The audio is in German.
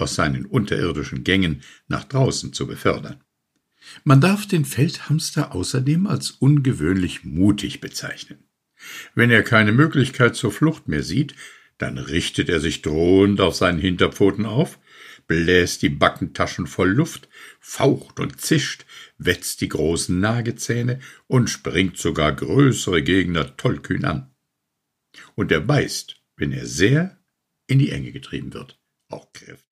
aus seinen unterirdischen Gängen nach draußen zu befördern. Man darf den Feldhamster außerdem als ungewöhnlich mutig bezeichnen. Wenn er keine Möglichkeit zur Flucht mehr sieht, dann richtet er sich drohend auf seinen Hinterpfoten auf, bläst die Backentaschen voll Luft, faucht und zischt, wetzt die großen Nagezähne und springt sogar größere Gegner tollkühn an. Und er beißt, wenn er sehr in die Enge getrieben wird, auch kräftig.